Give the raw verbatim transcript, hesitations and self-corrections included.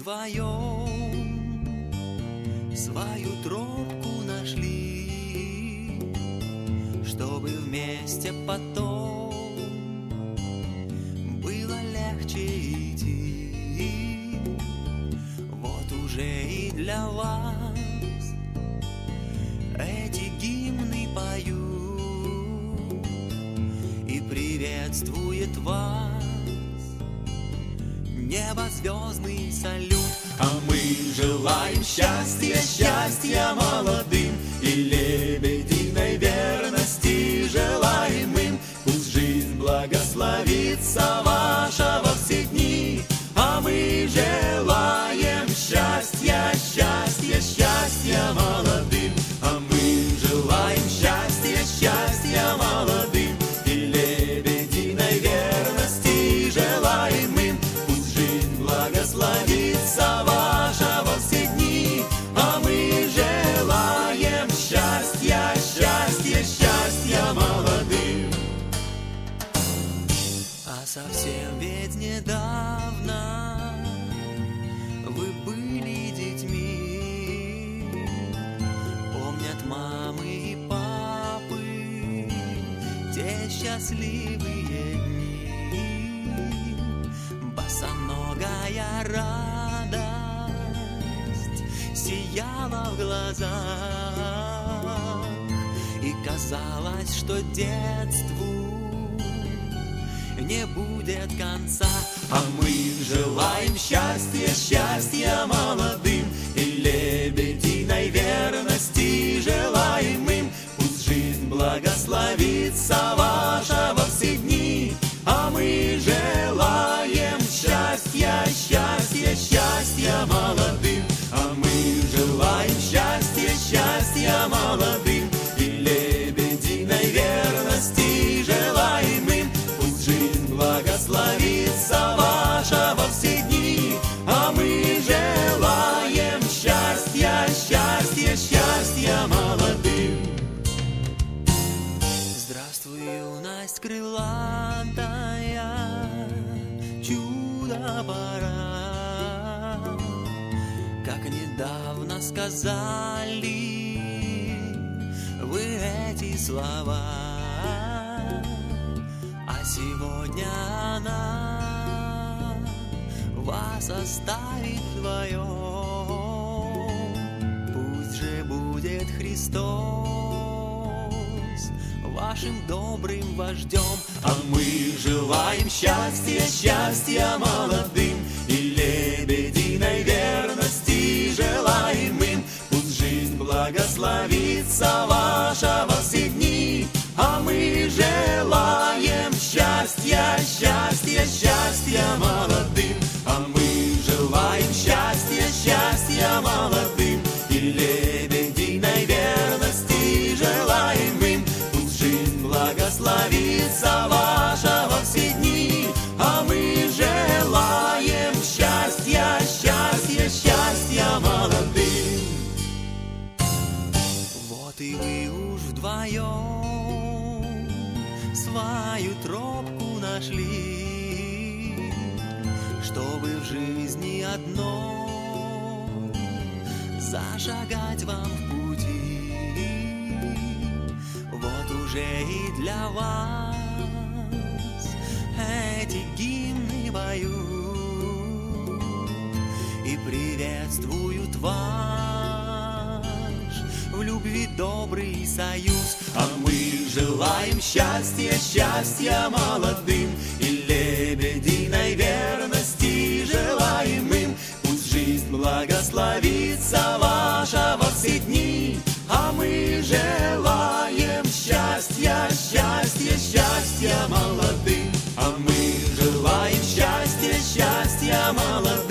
вдвоем свою тропку нашли, чтобы вместе потом было легче идти. Вот уже и для вас эти гимны поют, и приветствует вас небо звездный салют. А мы желаем счастья, счастья молодым, и лебединой верности желаем им. Пусть жизнь благословится ваша во все дни, а мы желаем счастья, счастья, счастья молодым. А мы желаем счастья, счастья молодым, и лебединой верности желаем им. Пусть жизнь благословится ваша во все дни, а мы желаем счастья, счастья, счастья молодым. А совсем ведь недавно вы были детьми, помнят мамы и папы те счастливые дни. Босоногая радость сияла в глазах, и казалось, что детству не будет конца. А мы желаем счастья, счастья молодым, и лебединой верности желаем им. Пусть жизнь благословится ваша во все дни, а мы желаем счастья, счастья, счастья молодым. А мы желаем счастья, счастья молодым, и лебединой верности желаем им. Пусть жизнь благословится ваша во все дни, а мы желаем счастья, счастья, счастья молодым. Здравствуй, юность крылатая, чудо-пора, как недавно сказали вы эти слова, а сегодня она вас оставит вдвоем. Пусть же будет Христос вашим добрым вождем. А мы желаем счастья, счастья молодым, и лебединой верности желаем им. Пусть жизнь благословится ваша во все дни, а мы желаем счастья, счастья, счастья молодым. А мы желаем счастья, счастья молодым, и лебединой верности желаем им. Пусть жизнь благословится ваша во все дни, а мы желаем счастья, счастья, счастья молодым. Вот и вы уж вдвоем свою тропку нашли, чтобы в жизни одной зашагать вам в пути. Вот уже и для вас эти гимны поют, и приветствуют ваш в любви добрый союз. А мы желаем счастья, счастья молодым, и лебединой верности желаем им. Пусть жизнь благословится ваша во все дни, а мы желаем счастья, счастья, счастья молодым. А мы желаем счастья, счастья молодым.